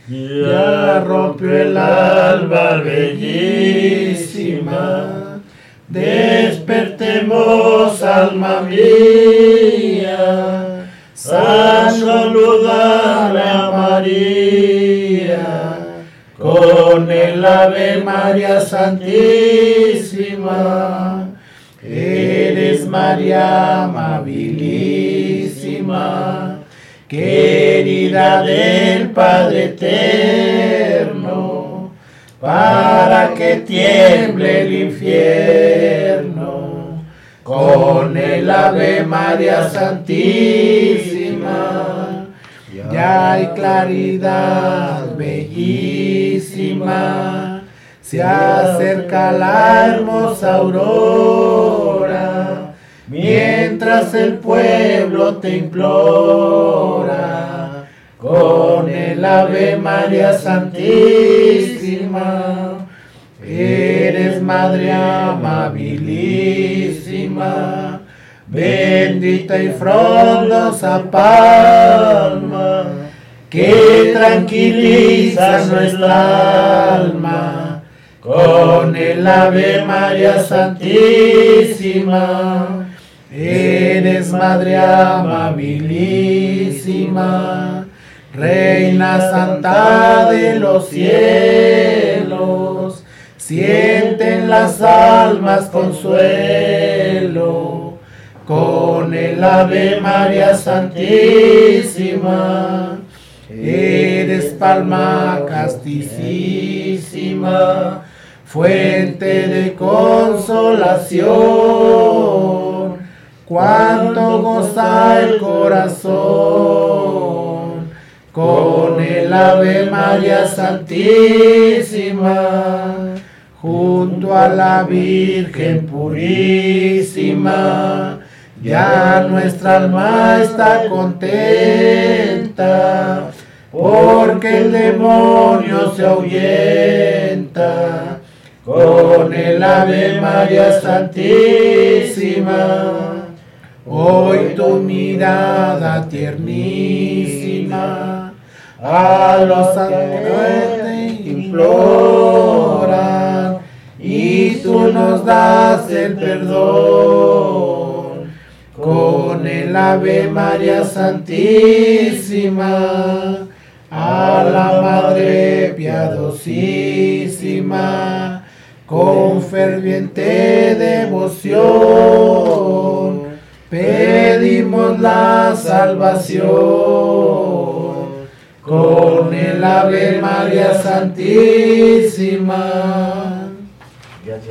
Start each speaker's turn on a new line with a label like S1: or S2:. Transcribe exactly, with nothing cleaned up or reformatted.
S1: Ya rompió el alba bellísima, despertemos alma mía, saludar a María, con el Ave María Santísima. Eres María amabilísima, querida del Padre eterno, para que tiemble el infierno, con el Ave María Santísima. Ya hay claridad bellísima, se acerca la hermosa aurora, mientras el pueblo te implora, con el Ave María Santísima. Eres Madre amabilísima, bendita y frondosa palma, que tranquiliza nuestra alma, con el Ave María Santísima. Eres Madre amabilísima, Reina Santa de los cielos, sienten las almas consuelo, con el Ave María Santísima. Eres palma castísima, fuente de consolación, cuánto goza el corazón, con el Ave María Santísima. Junto a la Virgen purísima, ya nuestra alma está contenta, porque el demonio se ahuyenta, con el Ave María Santísima. Hoy tu mirada tiernísima a los ángeles te imploran, y tú nos das el perdón, con el Ave María Santísima. A la Madre piadosísima, con ferviente devoción, pedimos la salvación, con el Ave María Santísima.